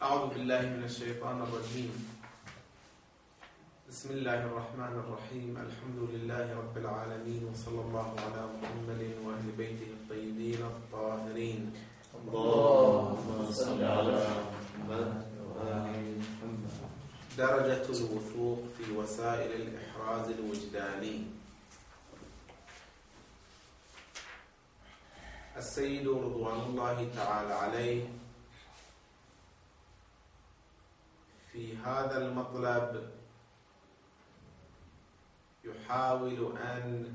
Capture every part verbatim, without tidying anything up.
أعوذ بالله من الشيطان الرجيم. بسم الله الرحمن الرحيم. الحمد لله رب العالمين، وصلى الله على محمد وأهل بيته الطيبين الطاهرين. اللهم صل على محمد وآل محمد. درجة الوثوق في وسائل الإحراز الوجداني. السيد رضوان الله تعالى عليه في هذا المطلب يحاول أن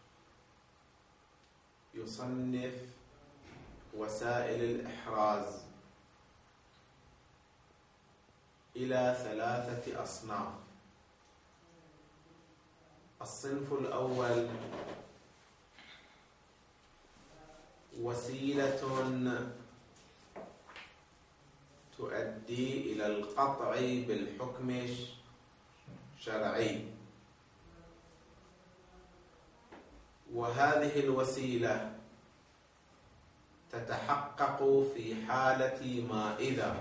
يصنف وسائل الإحراز إلى ثلاثة أصناف. الصنف الأول وسيلة تؤدي إلى القطع بالحكم الشرعي، وهذه الوسيلة تتحقق في حالة ما إذا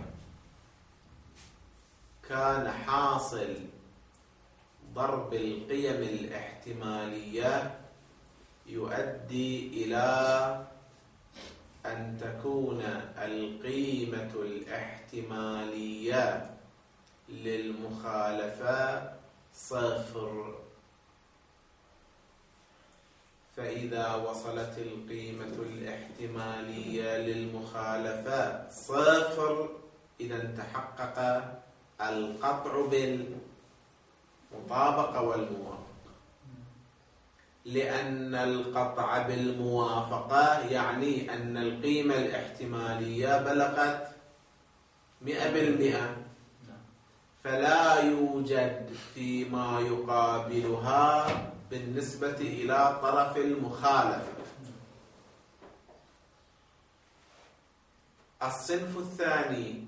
كان حاصل ضرب القيم الاحتمالية يؤدي إلى أن تكون القيمة الاحتمالية للمخالفة صفر. فإذا وصلت القيمة الاحتمالية للمخالفة صفر، إذا تحقق القطع بالمطابقة والموافقة، لأن القطع بالموافقة يعني أن القيمة الاحتمالية بلغت مئة بالمئة، فلا يوجد فيما يقابلها بالنسبة إلى طرف المخالفة. الصنف الثاني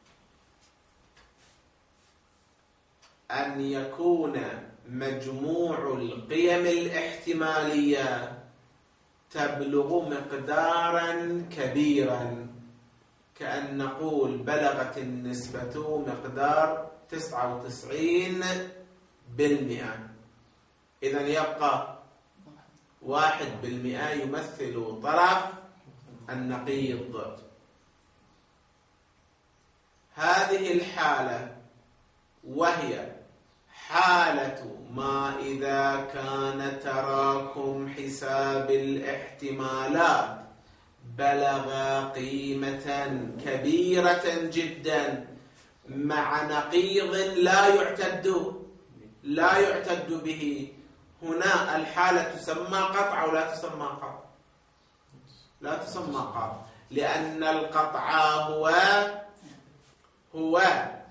أن يكون مجموع القيم الاحتمالية تبلغ مقدارا كبيرا، كأن نقول بلغت النسبة مقدار تسعة وتسعين بالمئة، إذن يبقى واحد بالمئة يمثل طرف النقيض. هذه الحالة وهي حالة ما إذا كان تراكم حساب الاحتمالات بلغ قيمة كبيرة جدا مع نقيض لا يعتد لا يعتد به. هنا الحالة تسمى قطع أو لا تسمى قطع؟ لا تسمى قطع، لأن القطع هو هو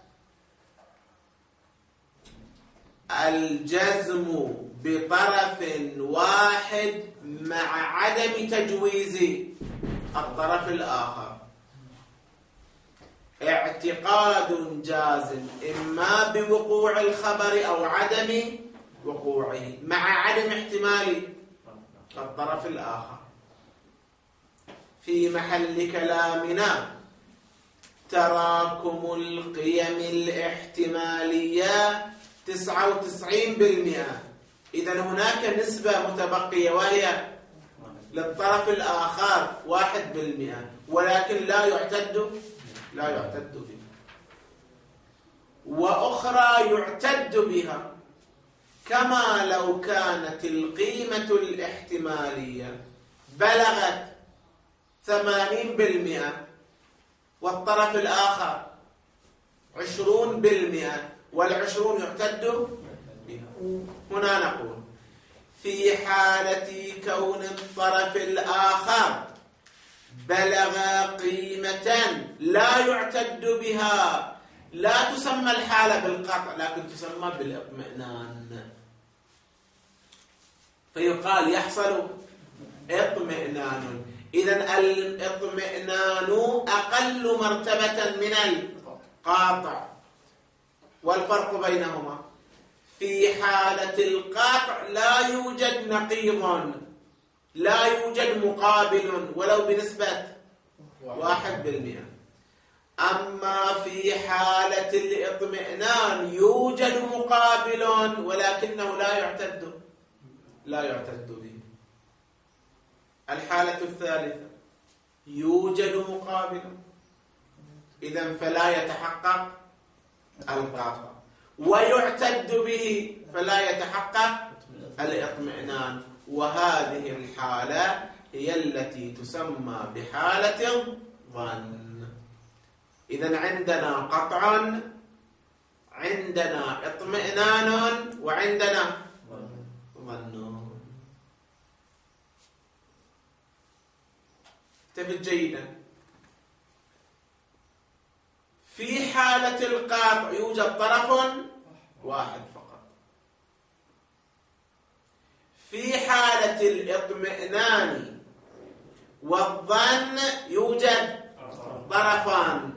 الجزم بطرف واحد مع عدم تجويز الطرف الآخر. اعتقاد جازم إما بوقوع الخبر أو عدم وقوعه مع عدم احتمال الطرف الآخر. في محل كلامنا تراكم القيم الاحتمالية تسعة وتسعين بالمئة، إذن هناك نسبة متبقية وهي للطرف الآخر واحد بالمئة، ولكن لا يعتد لا يعتد بها. وأخرى يعتد بها، كما لو كانت القيمة الاحتمالية بلغت ثمانين بالمئة والطرف الآخر عشرون بالمئة، والعشرون يعتد بها. هنا نقول في حالة كون الطرف الآخر بلغ قيمة لا يعتد بها، لا تسمى الحالة بالقطع لكن تسمى بالاطمئنان، فيقال يحصل اطمئنان. إذن الاطمئنان أقل مرتبة من القاطع، والفرق بينهما في حالة القاطع لا يوجد نقيض، لا يوجد مقابل ولو بنسبة واحد بالمئة. أما في حالة الاطمئنان يوجد مقابل ولكنه لا يعتد لا يعتد به. الحالة الثالثة يوجد مقابل، إذن فلا يتحقق القاطع، ويعتد به فلا يتحقق الاطمئنان، وهذه الحالة هي التي تسمى بحالة ظن. إذن عندنا قطع، عندنا اطمئنان، وعندنا ظن. انتبه جيدا. في حالة القاطع يوجد طرف واحد فقط. في حالة الاطمئنان والظن يوجد طرفان،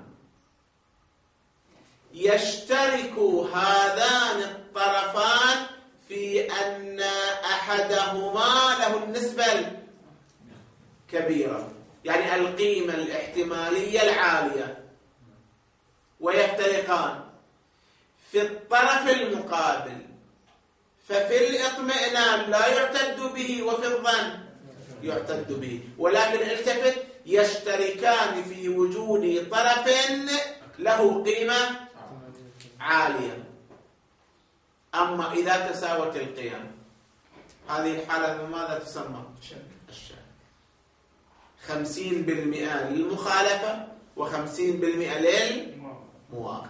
يشترك هذان الطرفان في أن أحدهما له النسبة الكبيرة، يعني القيمة الاحتمالية العالية، ويفترقان. في الطرف المقابل ففي الاطمئنان لا يعتد به، وفي الظن يعتد به، ولكن التفت، يشتركان في وجود طرف له قيمة عالية. أما إذا تساوت القيم، هذه الحالة ماذا تسمى؟ الشك. خمسين بالمئة للمخالفة وخمسين بالمئة للموافقة.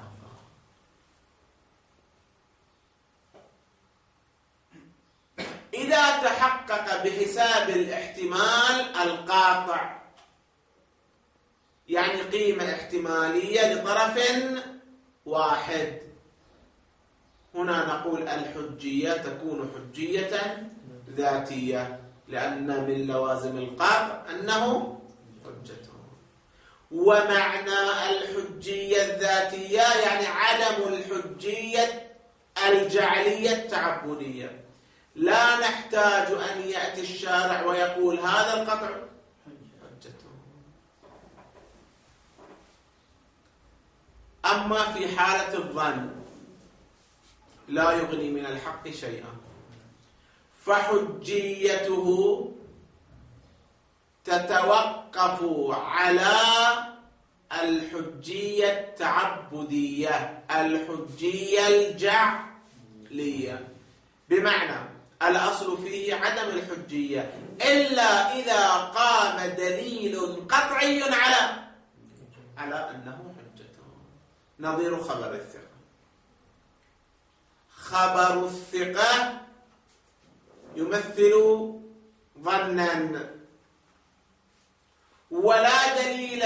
إذا تحقق بحساب الاحتمال القاطع، يعني قيمة احتمالية لطرف واحد، هنا نقول الحجية تكون حجية ذاتية، لأن من لوازم القاطع أنه حجته. ومعنى الحجية الذاتية يعني عدم الحجية الجعلية التعبدية. لا نحتاج أن يأتي الشارع ويقول هذا القطع حجته. أما في حالة الظن لا يغني من الحق شيئا، فحجيته تتوقف على الحجية التعبدية، الحجية الجعلية، بمعنى الأصل فيه عدم الحجية إلا إذا قام دليل قطعي على على أنه حجته. نظير خبر الثقة. خبر الثقة يمثل ظنا، ولا دليل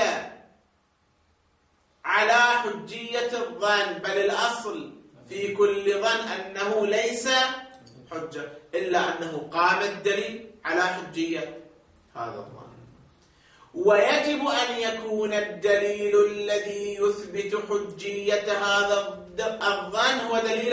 على حجية الظن، بل الأصل في كل ظن أنه ليس حجة إلا أنه قام الدليل على حجية هذا الظن. ويجب أن يكون الدليل الذي يثبت حجية هذا الظن هو دليل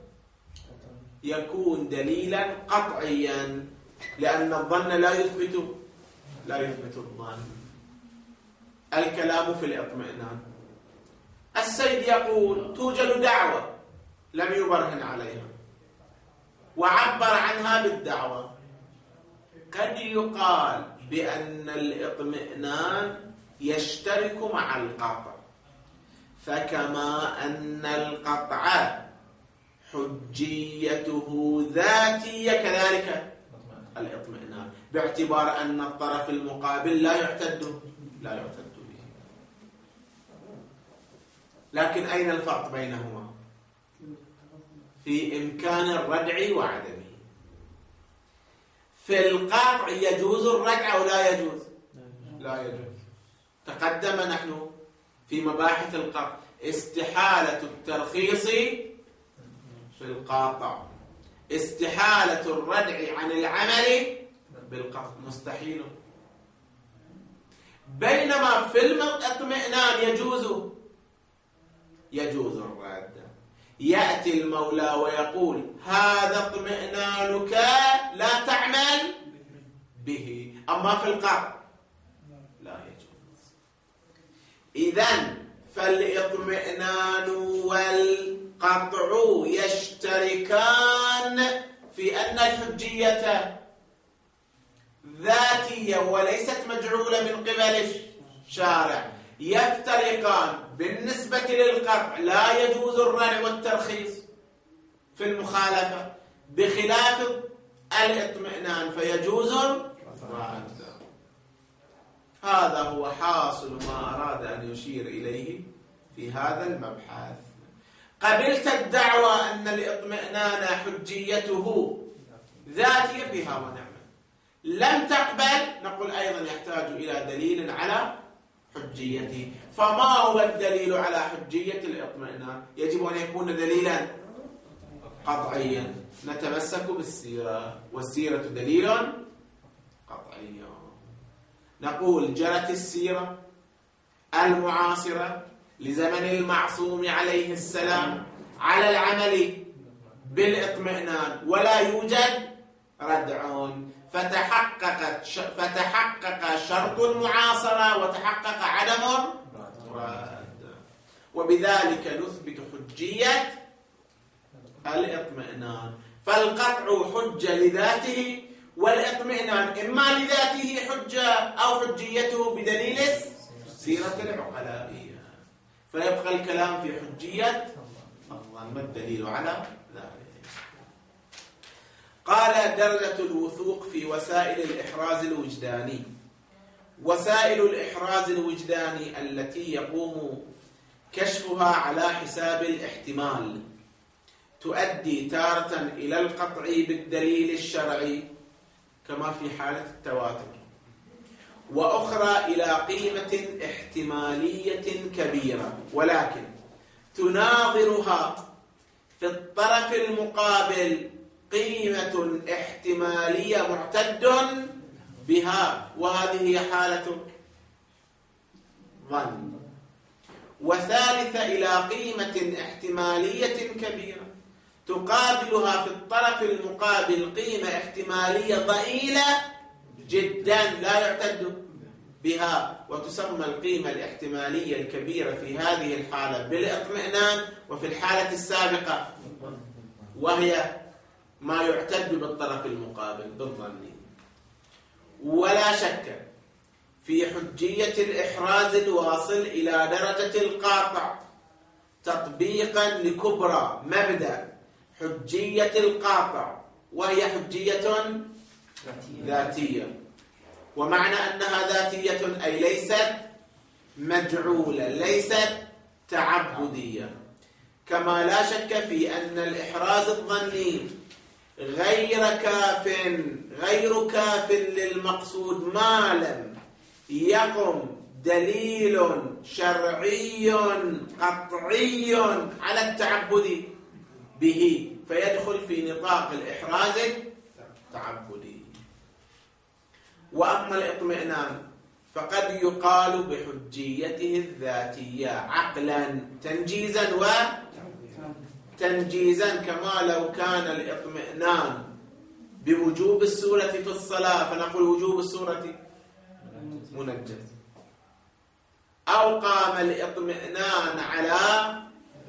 يكون دليلا قطعيا، لأن الظن لا يثبت لا يثبت الظن. الكلام في الاطمئنان. السيد يقول توجد دعوة لم يبرهن عليها وعبر عنها بالدعوة. قد يقال بأن الاطمئنان يشترك مع القطع، فكما أن القطع حجيته ذاتية كذلك الاطمئنان، باعتبار أن الطرف المقابل لا يعتد لا يعتد به. لكن أين الفرق بينهما؟ في إمكان الردع وعدمه. في القطع يجوز الردع أو لا يجوز؟ لا يجوز. تقدم نحن في مباحث القطع استحالة الترخيص في القاطع، استحالة الردع عن العمل بالقطع، مستحيل. بينما في الاطمئنان يجوز يجوز الرد. يأتي المولى ويقول هذا اطمئنانك لا تعمل به، أما في القطع لا يجوز. إذن فالإطمئنان والقطع يشتركان في أن الحجية ذاتية وليست مجعولة من قبل الشارع، يفترقان. بالنسبة للقطع لا يجوز الردع والترخيص في المخالفة، بخلاف الاطمئنان فيجوز الرد. هذا هو حاصل ما أراد أن يشير إليه في هذا المبحث. قبلت الدعوى أن الاطمئنان حجيته ذاتية بها ونعمة، لم تقبل، نقول أيضا يحتاج إلى دليل على حجيته. فما هو الدليل على حجية الاطمئنان؟ يجب أن يكون دليلا قطعيا. نتمسك بالسيرة، والسيرة دليل قطعي. نقول جرت السيرة المعاصرة لزمن المعصوم عليه السلام على العمل بالاطمئنان ولا يوجد ردع، فتحققت فتحقق شرط المعاصرة وتحقق عدم الرد، وبذلك نثبت حجية الاطمئنان. فالقطع حجة لذاته، والاطمئنان إما لذاته حجة أو حجيته بدليل سيرة العقلائية. فيبقى الكلام في حجية الظن، ما الدليل على ذلك؟ قال درجة الوثوق في وسائل الإحراز الوجداني. وسائل الإحراز الوجداني التي يقوم كشفها على حساب الاحتمال تؤدي تارة إلى القطع بالدليل الشرعي كما في حالة التواتر، وأخرى إلى قيمة احتمالية كبيرة، ولكن تناظرها في الطرف المقابل قيمة احتمالية معتد بها، وهذه هي حالة ظن. وثالثة إلى قيمة احتمالية كبيرة تقابلها في الطرف المقابل قيمة احتمالية ضئيلة جدا لا يعتد بها، وتسمى القيمة الاحتمالية الكبيرة في هذه الحالة بالاطمئنان، وفي الحالة السابقة وهي ما يعتد بالطرف المقابل بالظن. ولا شك في حجية الإحراز الواصل إلى درجة القاطع تطبيقا لكبرى مبدأ حجية القاطع، وهي حجية ذاتية. ومعنى أنها ذاتية أي ليست مجعولة، ليست تعبدية. كما لا شك في أن الإحراز الظني غير كاف غير كاف للمقصود ما لم يقم دليل شرعي قطعي على التعبد به، فيدخل في نطاق الإحراز التعبدي. وأما الإطمئنان فقد يقال بحجيته الذاتية عقلا تنجيزا وتنجيزا، كما لو كان الإطمئنان بوجوب السورة في الصلاة فنقول وجوب السورة منجز، أو قام الإطمئنان على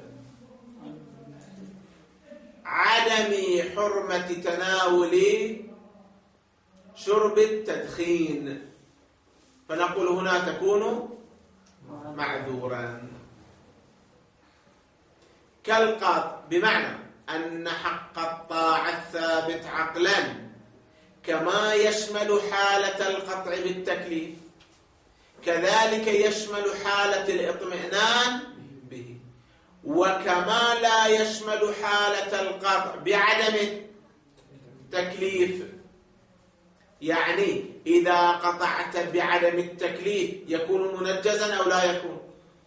عدم حرمة تناول شرب التدخين فنقول هنا تكون معذورا. كالقطع بمعنى أن حق الطاعة الثابت عقلا كما يشمل حالة القطع بالتكليف، كذلك يشمل حالة الإطمئنان به، وكما لا يشمل حالة القطع بعدم التكليف. يعني إذا قطعت بعدم التكليف يكون منجزا أو لا يكون؟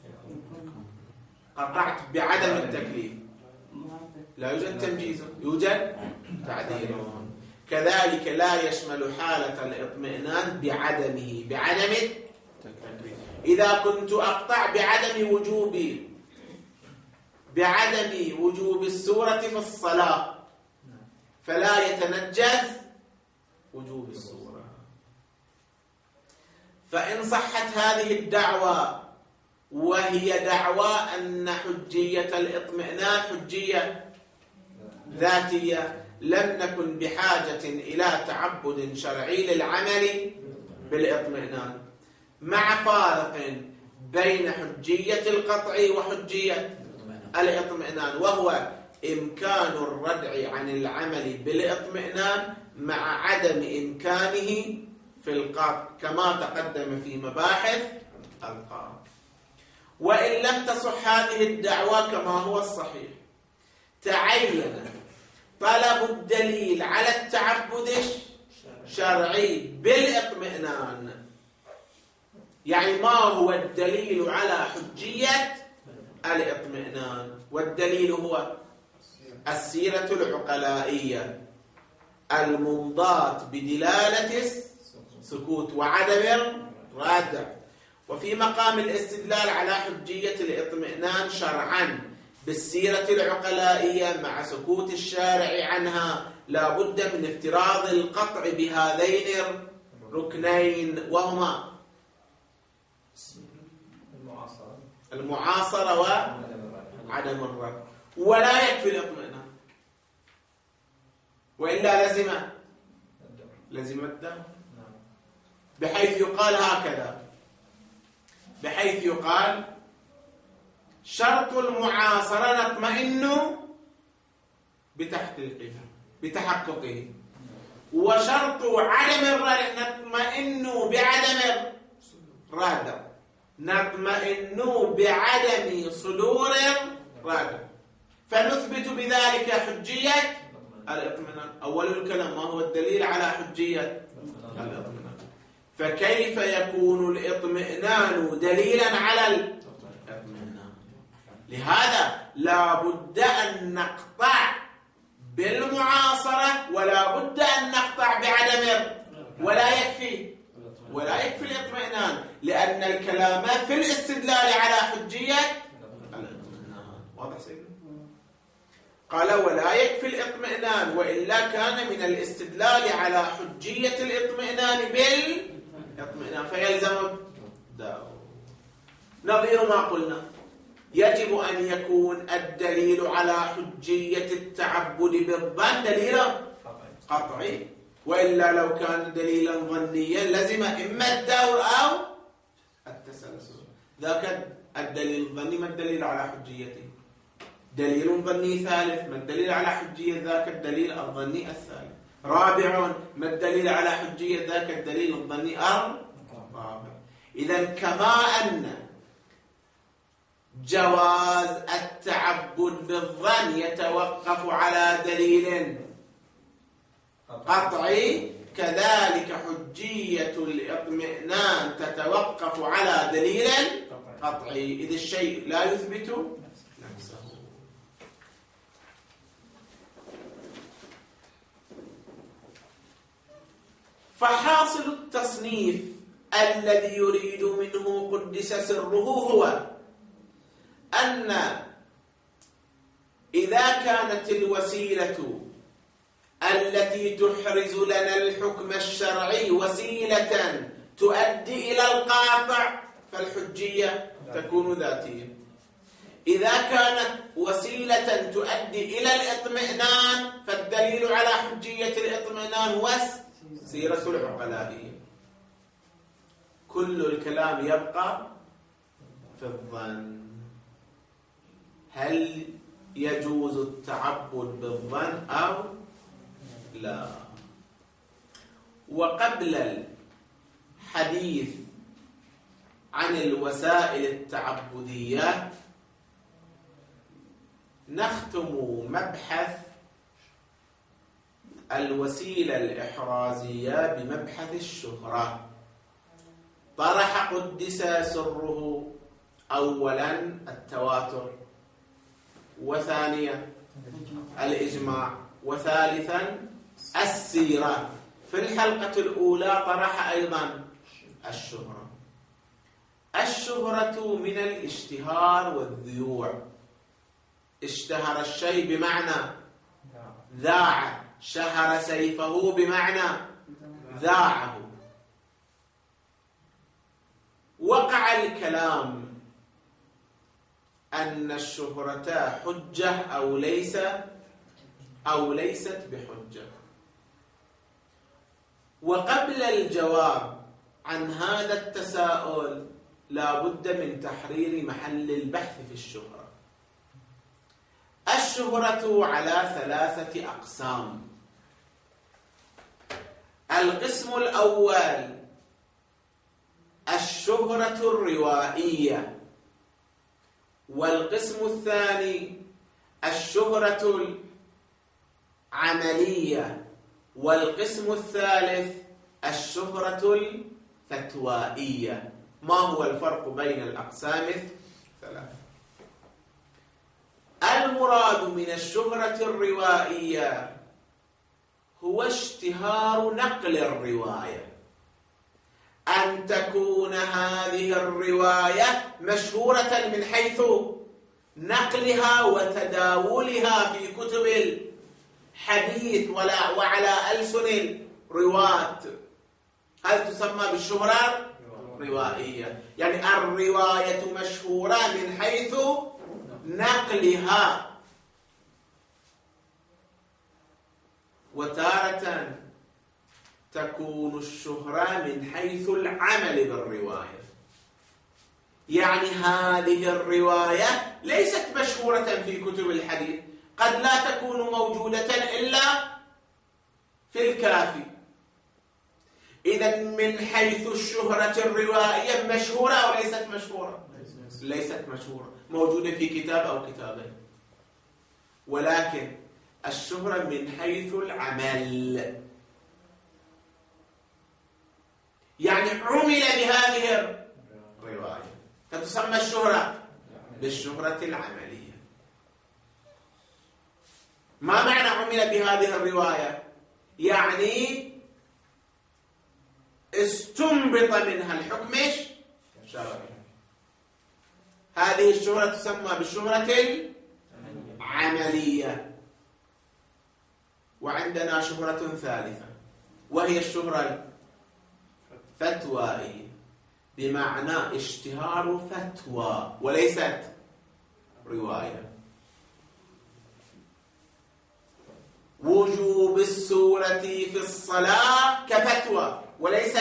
قطعت بعدم التكليف لا يوجد تنجيز، يوجد تعديل. كذلك لا يشمل حالة الإطمئنان بعدمه بعدم التكليف. إذا كنت أقطع بعدم وجوب بعدم وجوب السورة في الصلاة فلا يتنجز وجوب السورة. فإن صحت هذه الدعوة وهي دعوى أن حجية الإطمئنان حجية ذاتية، لم نكن بحاجة إلى تعبد شرعي للعمل بالإطمئنان، مع فارق بين حجية القطع وحجية الإطمئنان، وهو إمكان الردع عن العمل بالإطمئنان مع عدم إمكانه في القطع كما تقدم في مباحث القطع. وإن لم تصح هذه الدعوة كما هو الصحيح، تعين طلب الدليل على التعبد الشرعي بالإطمئنان. يعني ما هو الدليل على حجية الإطمئنان؟ والدليل هو السيرة العقلائية الممضاة بدلالة السكوت وعدم الردع. وفي مقام الاستدلال على حجية الإطمئنان شرعا بالسيرة العقلائية مع سكوت الشارع عنها لا بد من افتراض القطع بهذين الركنين، وهما المعاصرة وعدم الرد. ولا يكفي الإطمئنان، وإلا لزم لزم الدم، بحيث يقال هكذا، بحيث يقال شرط المعاصرة نطمئن بتحقيقها بتحققه، وشرط عدم الرد نطمئن بعدم الرد، نطمئن بعدم صدور الرد، فنثبت بذلك حجية الإطمئنان. أول الكلام ما هو الدليل على حجية الإطمئنان؟ فكيف يكون الإطمئنان دليلا على الإطمئنان؟ لهذا لا بد أن نقطع بالمعاصرة، ولا بد أن نقطع بعدم، ولا يكفي ولا يكفي الإطمئنان، لأن الكلام في الاستدلال على حجية الإطمئنان. واضح سيدنا؟ قال ولا يكفي الإطمئنان، وإلا كان من الاستدلال على حجية الإطمئنان بالإطمئنان فيلزم الداو. نظير ما قلنا، يجب أن يكون الدليل على حجية التعبد بالظن دليلا قطعي، وإلا لو كان دليلا ظنيا لزم إما الدور أو التسلسل. ذاك الدليل الظني ما الدليل على حجيته؟ دليل ظني ثالث، ما الدليل على حجية ذاك الدليل الظني الثالث؟ رابع، ما الدليل على حجية ذاك الدليل الظني الرابع؟ إذا كما أن جواز التعبد بالظن يتوقف على دليل قطعي، كذلك حجية الإطمئنان تتوقف على دليل قطعي، إذ الشيء لا يثبت نفسه. فحاصل التصنيف الذي يريد منه قدس سره هو أن إذا كانت الوسيلة التي تحرز لنا الحكم الشرعي وسيلة تؤدي إلى القاطع فالحجية تكون ذاتية. إذا كانت وسيلة تؤدي إلى الإطمئنان فالدليل على حجية الإطمئنان هو سيرة العقلائية. كل الكلام يبقى في الظن. هل يجوز التعبد بالظن أو لا؟ وقبل الحديث عن الوسائل التعبدية نختم مبحث الوسيلة الإحرازية بمبحث الشهرة. طرح قدس سره أولا التواتر، وثانيا الإجماع، وثالثا السيرة. في الحلقة الأولى طرح أيضا الشهرة. الشهرة من الاشتهار والذيوع. اشتهر الشيء بمعنى ذاع، شهر سيفه بمعنى ذاعه. وقع الكلام أن الشهرة حجة أو ليس أو ليست بحجة. وقبل الجواب عن هذا التساؤل لا بد من تحرير محل البحث في الشهرة. الشهرة على ثلاثة أقسام. القسم الأول الشهرة الروائية، والقسم الثاني الشهرة العملية، والقسم الثالث الشهرة الفتوائية. ما هو الفرق بين الأقسام الثلاثة؟ المراد من الشهرة الروائية هو اشتهار نقل الرواية، أن تكون هذه الرواية مشهورة من حيث نقلها وتداولها في كتب الحديث وعلى ألسن الرواة. هذه تسمى بالشهرة الروائية، يعني الرواية مشهورة من حيث نقلها. وتارة تكون الشهرة من حيث العمل بالرواية، يعني هذه الرواية ليست مشهورة في كتب الحديث، قد لا تكون موجودة إلا في الكافي. إذا من حيث الشهرة الروائية مشهورة أو ليست مشهورة؟ ليست مشهورة، موجودة في كتاب أو كتابين. ولكن الشهرة من حيث العمل، يعني عمل بهذه الرواية، فتسمى الشهرة بالشهرة العملية. ما معنى عمل بهذه الرواية؟ يعني استنبط منها الحكم الشرعي. هذه الشهرة تسمى بالشهرة العملية. وعندنا شهرة ثالثة وهي الشهرة الفتوائية، بمعنى اشتهار فتوى وليست رواية. وجوب السورة في الصلاة كفتوى وليس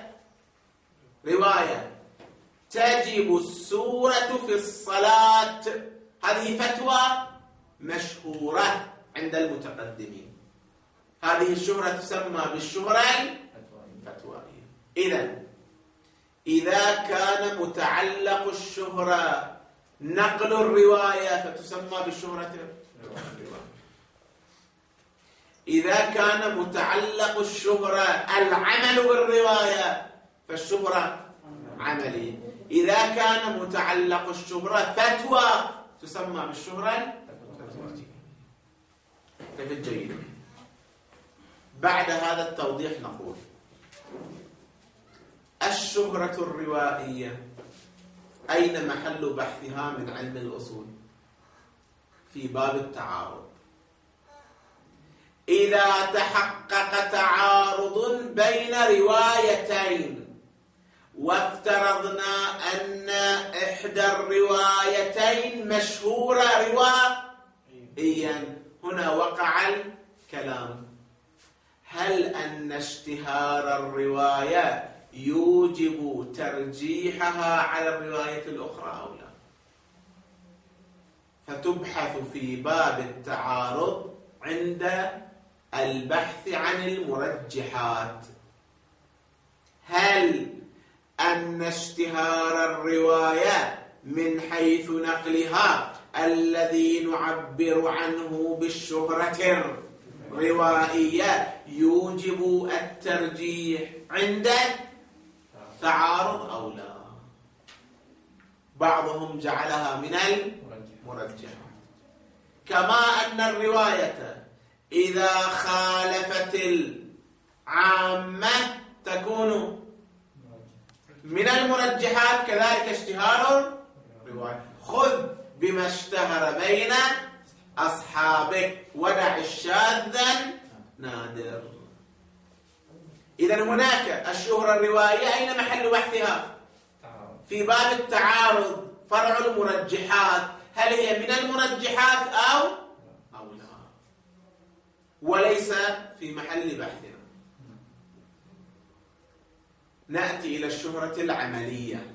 كرواية. تجب السورة في الصلاة، هذه فتوى مشهورة عند المتقدمين. هذه الشهرة تسمى بالشهرة الفتوائية. إذن إذا كان متعلق الشهرة نقل الرواية فتسمى بالشهرة الرواية. إذا كان متعلق الشهرة العمل بالرواية فالشهرة عملية. إذا كان متعلق الشهرة فتوى تسمى بالشهرة الفتوائية. كيف الجيد؟ بعد هذا التوضيح نقول الشهرة الروائية أين محل بحثها من علم الأصول؟ في باب التعارض. إذا تحقق تعارض بين روايتين وافترضنا أن إحدى الروايتين مشهورة روائيا، هنا وقع الكلام: هل أن اشتهار الرواية يوجب ترجيحها على الرواية الأخرى أو لا؟ فتبحث في باب التعارض عند البحث عن المرجحات. هل أن اشتهار الرواية من حيث نقلها الذي نعبر عنه بالشهرة الروائية يوجب الترجيح عند تعارض أو لا؟ بعضهم جعلها من المرجحات، كما أن الرواية إذا خالفت العامة تكون من المرجحات، كذلك اشتهار الرواية. خذ بما اشتهر بين أصحابك ودع الشاذ نادر. إذن هناك الشهرة الروائية أين محل بحثها؟ في باب التعارض، فرع المرجحات. هل هي من المرجحات أو أو لا، وليس في محل بحثنا. نأتي إلى الشهرة العملية.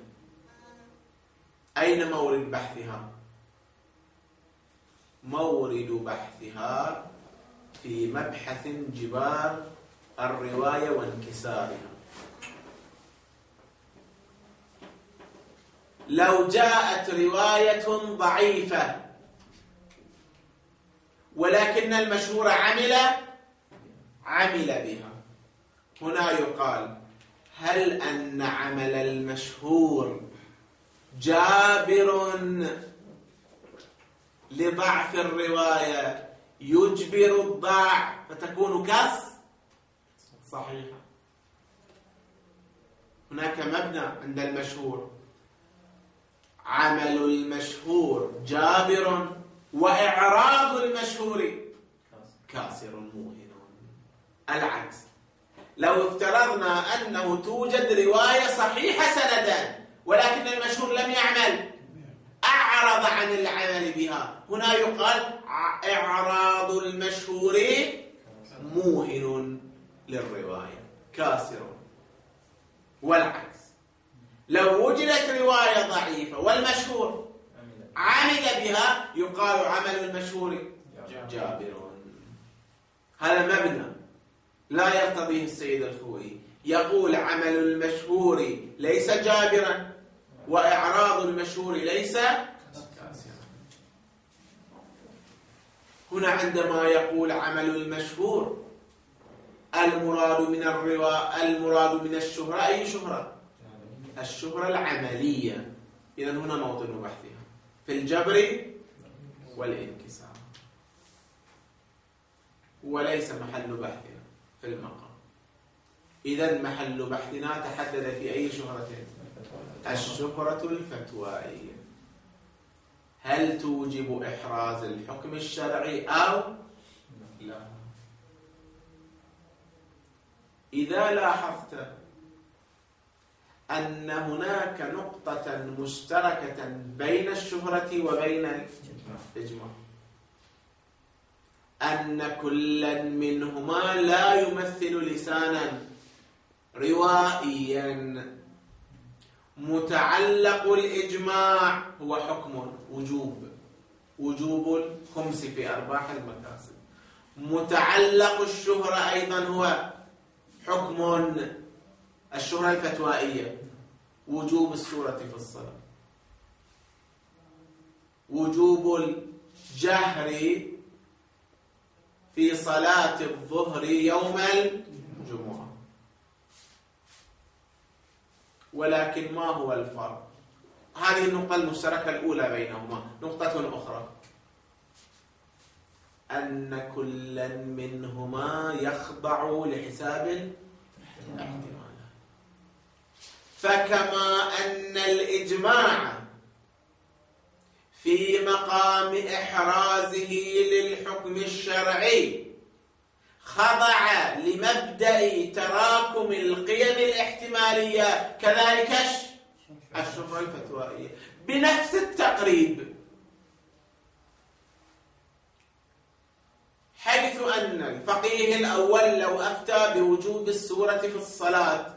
أين مورد بحثها؟ مورد بحثها في مبحث جبار الرواية وانكسارها. لو جاءت رواية ضعيفة ولكن المشهور عمل عمل بها، هنا يقال هل أن عمل المشهور جابر لضعف الرواية يجبر الضعف فتكون كس صحيحة؟ هناك مبنى عند المشهور، عمل المشهور جابر وإعراض المشهور كاسر موهن. العكس، لو افترضنا أنه توجد رواية صحيحة سندا ولكن المشهور لم يعمل، أعرض عن العمل بها، هنا يقال إعراض المشهور موهن للرواية كاسر. والعكس، لو وجدت رواية ضعيفة والمشهور عمل بها يقال عمل المشهور جابر. هذا مبنى لا يرتضيه السيد الخوئي، يقول عمل المشهور ليس جابرا وإعراض المشهور ليس كاسرا. هنا عندما يقول عمل المشهور المراد من الرواية المراد من الشهرة أي شهرة؟ الشهرة العملية. إذن هنا موطن بحثها في الجبر والانكسار، وليس محل بحثنا في المقام. إذن محل بحثنا تحدد في أي شهرة؟ الشهرة الفتوائية. هل توجب إحراز الحكم الشرعي أو لا؟ إذا لاحظت أن هناك نقطة مشتركة بين الشهرة وبين الإجماع، أن كلا منهما لا يمثل لسانا روائيا، متعلق الإجماع هو حكم وجوب وجوب الخمس في أرباح المكاسب، متعلق الشهرة أيضا هو حكم الشهرة الفتوائية وجوب السورة في الصلاة، وجوب الجهر في صلاة الظهر يوم الجمعة. ولكن ما هو الفرق؟ هذه النقطة المشتركة الأولى بينهما. نقطة أخرى أن كلا منهما يخضع لحساب الاحتمالات. فكما أن الإجماع في مقام إحرازه للحكم الشرعي خضع لمبدأ تراكم القيم الاحتمالية، كذلك الشهرة الفتوائية بنفس التقريب، حيث أن الفقيه الأول لو أفتى بوجوب السورة في الصلاة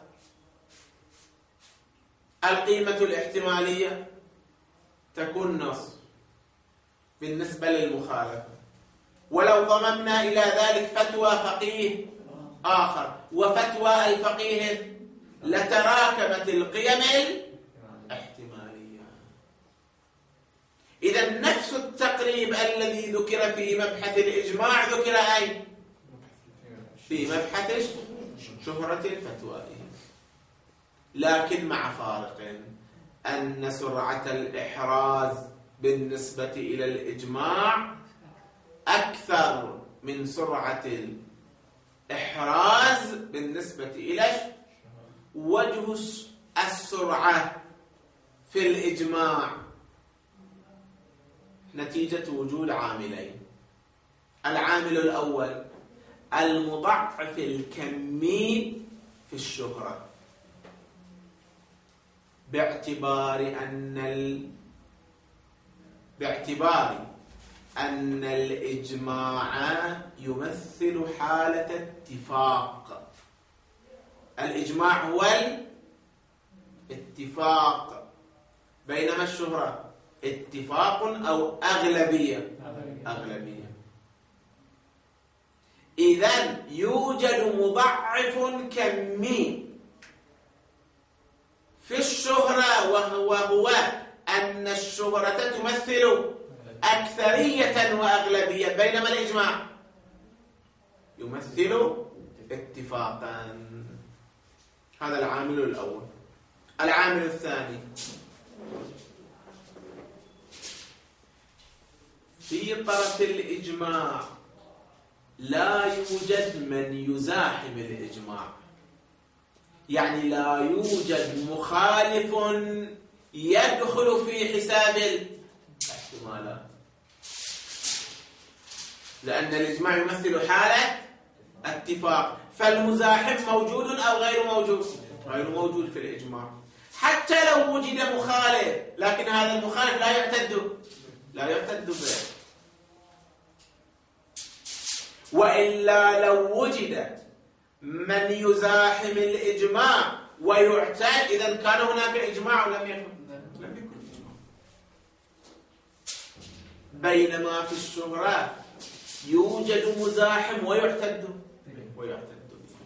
القيمة الاحتمالية تكون نص بالنسبة للمخالفة، ولو ضممنا إلى ذلك فتوى فقيه آخر وفتوى الفقيه لتراكمت القيم الاحتمالية. إذا نفس التقريب الذي ذكر في مبحث الإجماع ذكر أين؟ في مبحث شهرة الفتوائية، لكن مع فارق، أن سرعة الإحراز بالنسبة إلى الإجماع أكثر من سرعة الإحراز بالنسبة إلى وجه السرعة في الإجماع نتيجة وجود عاملين. العامل الأول المضاعف الكمي في الشهرة، باعتبار أن باعتبار أن الإجماع يمثل حالة اتفاق. الإجماع هو الاتفاق، بينما الشهرة اتفاق أو أغلبية أغلبية. إذن يوجد مضاعف كمي في الشهرة، وهو هو أن الشهرة تمثل أكثرية وأغلبية، بينما الإجماع يمثل اتفاقا. هذا العامل الأول. العامل الثاني: في طرف الإجماع لا يوجد من يزاحم الإجماع، يعني لا يوجد مخالف يدخل في حساب الاحتمالات، لأن الإجماع يمثل حالة اتفاق، فالمزاحم موجود أو غير موجود؟ غير موجود في الإجماع. حتى لو وجد مخالف، لكن هذا المخالف لا يعتد لا يعتد به. وإلا لو وجد من يزاحم الإجماع ويعتد، إذا كان هناك إجماع ولم يكن لم يكن إجماع. بينما في الشهرة يوجد مزاحم ويعتد ويعتد به.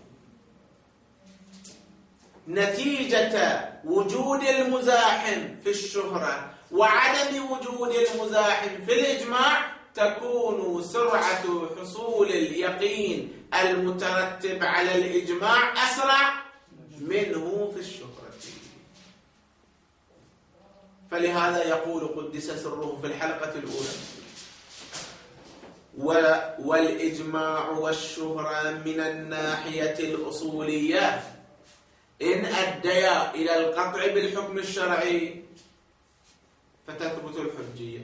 نتيجة وجود المزاحم في الشهرة وعدم وجود المزاحم في الإجماع تكون سرعة حصول اليقين المترتب على الإجماع أسرع منه في الشهرة. فلهذا يقول قدس سره في الحلقة الأولى: والإجماع والشهرة من الناحية الأصولية إن أديا إلى القطع بالحكم الشرعي فتثبت الحجية،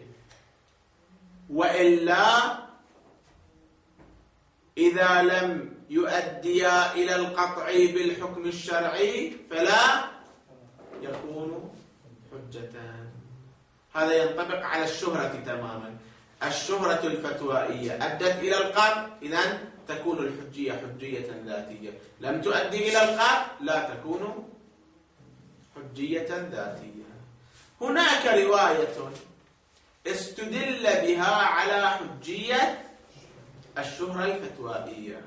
وإلا إذا لم يؤديا إلى القطع بالحكم الشرعي فلا يكون حجتان. هذا ينطبق على الشهرة تماما. الشهرة الفتوائية أدت إلى القطع، إذن تكون الحجية حجية ذاتية. لم تؤدي إلى القطع لا تكون حجية ذاتية. هناك رواية استدل بها على حجية الشهرة الفتوائية،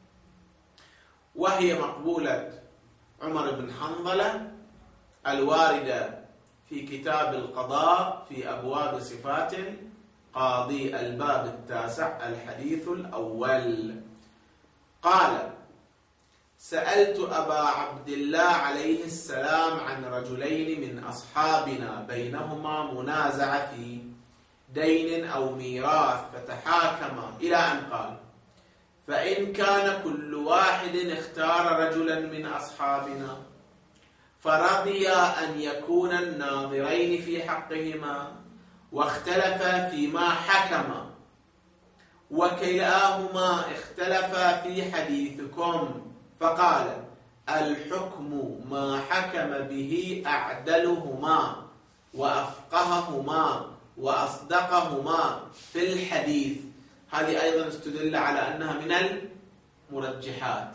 وهي مقبولة عمر بن حنظلة الواردة في كتاب القضاء في أبواب صفات قاضي الباب التاسع الحديث الأول. قال: سألت أبا عبد الله عليه السلام عن رجلين من أصحابنا بينهما منازعة في دين أو ميراث فتحاكما إلى أن قال: فإن كان كل واحد اختار رجلا من أصحابنا فرضيا أن يكون الناظرين في حقهما واختلفا فيما حكما وكلاهما اختلفا في حديثكم، فقال: الحكم ما حكم به أعدلهما وأفقههما وأصدقهما في الحديث. هذه أيضا استدل على أنها من المرجحات.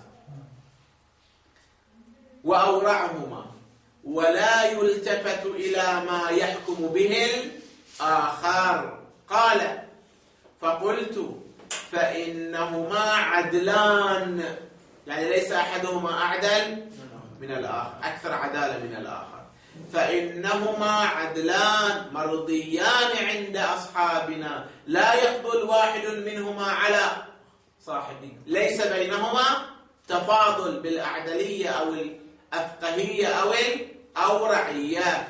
وأورعهما ولا يلتفت إلى ما يحكم به الآخر. قال: فقلت: فإنهما عدلان، يعني ليس أحدهما أعدل من الآخر، أكثر عدالة من الآخر. فإنهما عدلان مرضيان عند أصحابنا لا يفضل واحد منهما على صاحبه، ليس بينهما تفاضل بالأعدلية أو الأفقهية أو الأورعية.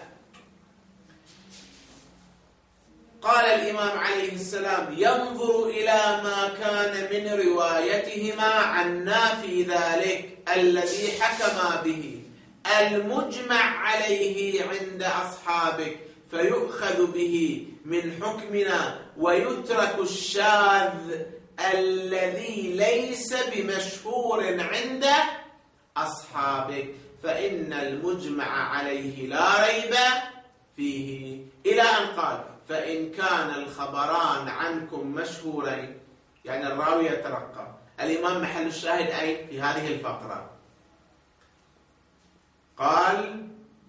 قال الإمام عليه السلام: ينظر إلى ما كان من روايتهما عنا في ذلك الذي حكما به المجمع عليه عند أصحابك فيؤخذ به من حكمنا ويترك الشاذ الذي ليس بمشهور عند أصحابك، فإن المجمع عليه لا ريب فيه، إلى أن قال: فإن كان الخبران عنكم مشهورين، يعني الراوي يترقى. الإمام محل الشاهد أين في هذه الفقرة؟ قال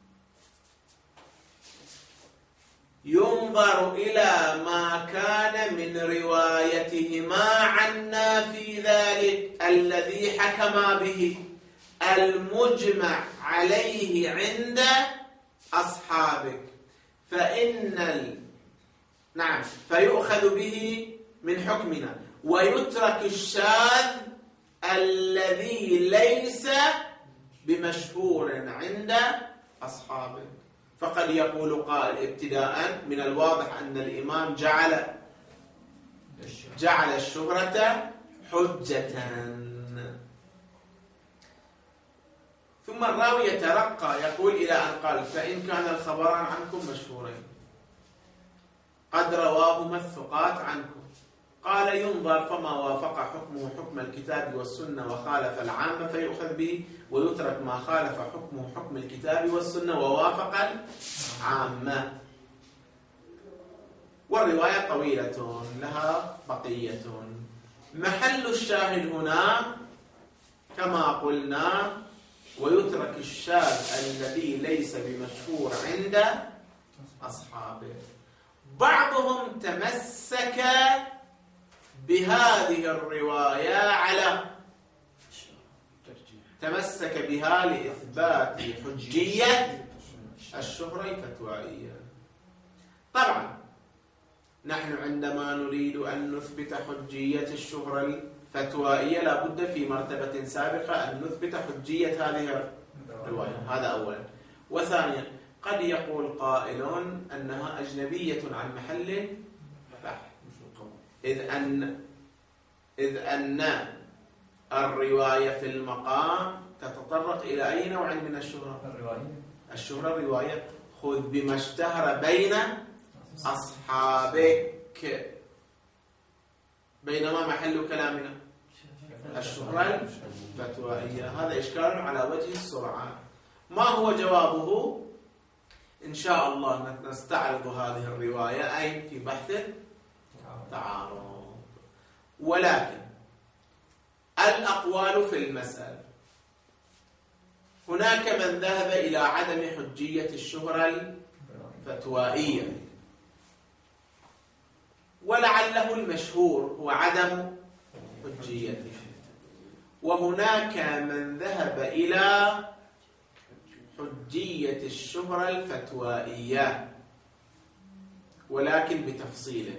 ينظر إلى ما كان من روايتهما عنا في ذلك الذي حكما به المجمع عليه عند أصحابك، فإن ال... نعم فيؤخذ به من حكمنا ويترك الشاذ الذي ليس بمشهور عند أصحابه. فقد يقول قائل ابتداء من الواضح أن الإمام جعل جعل الشهرة حجة، ثم الراوي يترقى يقول إلى أن قال فإن كان الخبران عنكم مشهورين قد رواهما الثقات عنكم، قال ينظر فما وافق حكمه حكم الكتاب والسنة وخالف العامة فيؤخذ به، ويترك ما خالف حكمه حكم الكتاب والسنة ووافق العامة. والرواية طويلة لها بقية. محل الشاهد هنا كما قلنا ويترك الشاذ الذي ليس بمشهور عند أصحابه. بعضهم تمسك بهذه الرواية على تمسك بها لإثبات حجية الشهرة الفتوائية. طبعا نحن عندما نريد أن نثبت حجية الشهرة الفتوائية لابد في مرتبة سابقة أن نثبت حجية هذه الرواية، هذا أولا. وثانيا قد يقول قائل أنها أجنبية عن محل بحث، إذ أن إذ أن الرواية في المقام تتطرق إلى أي نوع من الشهرة؟ الرواية الشهرة الرواية خذ بما اشتهر بين أصحابك، بينما محل كلامنا الشهرة الفتوائية. هذا إشكال على وجه السرعة. ما هو جوابه؟ إن شاء الله نستعرض هذه الرواية أي في بحث التعارض. ولكن الأقوال في المسألة، هناك من ذهب إلى عدم حجية الشهرة الفتوائية، ولعله المشهور هو عدم حجيته، وهناك من ذهب إلى حجية الشهرة الفتوائية ولكن بتفصيل.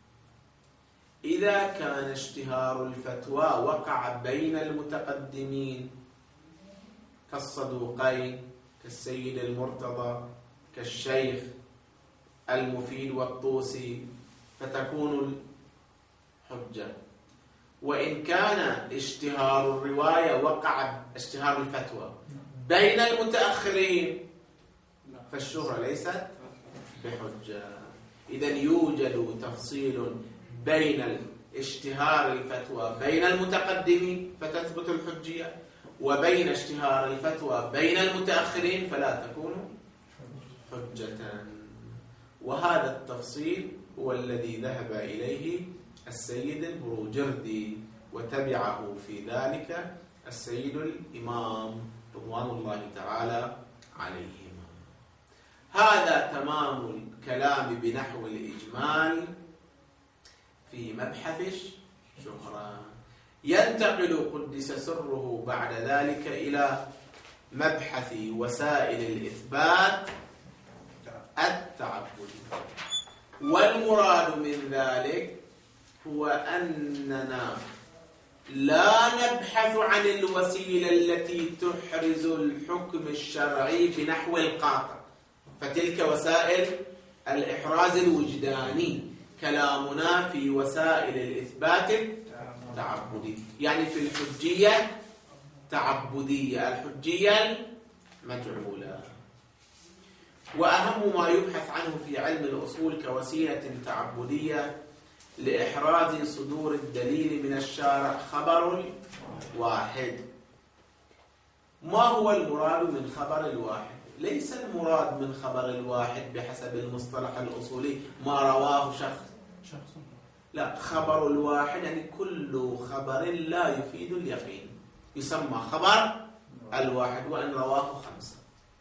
إذا كان اشتهار الفتوى وقع بين المتقدمين كالصدوقين كالسيد المرتضى كالشيخ المفيد والطوسي فتكون الحجة. وإن كان اشتهار الرواية وقع اشتهار الفتوى بين المتأخرين فالشهرة ليست بحجة. إذن يوجد تفصيل بين اشتهار الفتوى بين المتقدمين فتثبت الحجية، وبين اشتهار الفتوى بين المتأخرين فلا تكون حجة. وهذا التفصيل هو الذي ذهب إليه السيد البروجردي، وتبعه في ذلك السيد الإمام رضوان الله تعالى عليهما. هذا تمام الكلام بنحو الإجمال في مبحث الشهرة. ينتقل قدس سره بعد ذلك إلى مبحث وسائل الإثبات التعبدي، والمراد من ذلك هو أننا لا نبحث عن الوسيلة التي تحرز الحكم الشرعي بنحو القاطع، فتلك وسائل الإحراز الوجداني. كلامنا في وسائل الإثبات التعبدي، يعني في الحجية تعبدية، الحجية المجعولة. وأهم ما يبحث عنه في علم الأصول كوسيلة تعبدية لإحراز صدور الدليل من الشارع خبر واحد. ما هو المراد من خبر الواحد؟ ليس المراد من خبر الواحد بحسب المصطلح الأصولي ما رواه شخص شخص لا، خبر الواحد يعني كل خبر لا يفيد اليقين يسمى خبر الواحد وإن رواه خمسة.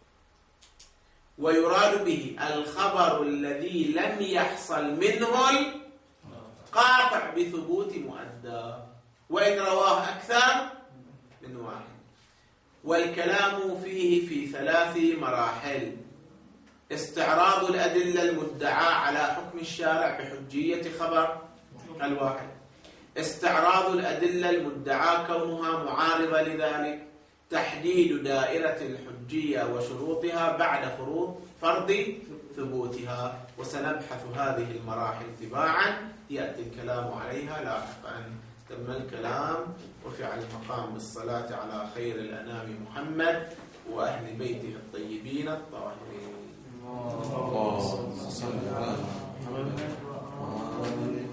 ويراد به الخبر الذي لم يحصل منه القاطع بثبوت مؤدى وإن رواه أكثر من واحد. والكلام فيه في ثلاث مراحل: استعراض الأدلة المدعاة على حكم الشارع بحجية خبر الواحد، استعراض الأدلة المدعاة كونها معارضة لذلك، تحديد دائرة الحجية وشروطها بعد فروض فرض ثبوتها. وسنبحث هذه المراحل تباعا يأتي الكلام عليها لاحقا. تم الكلام وفعل المقام بالصلاة على خير الأنام محمد وأهل بيته الطيبين الطاهرين. اللهم صل على محمد.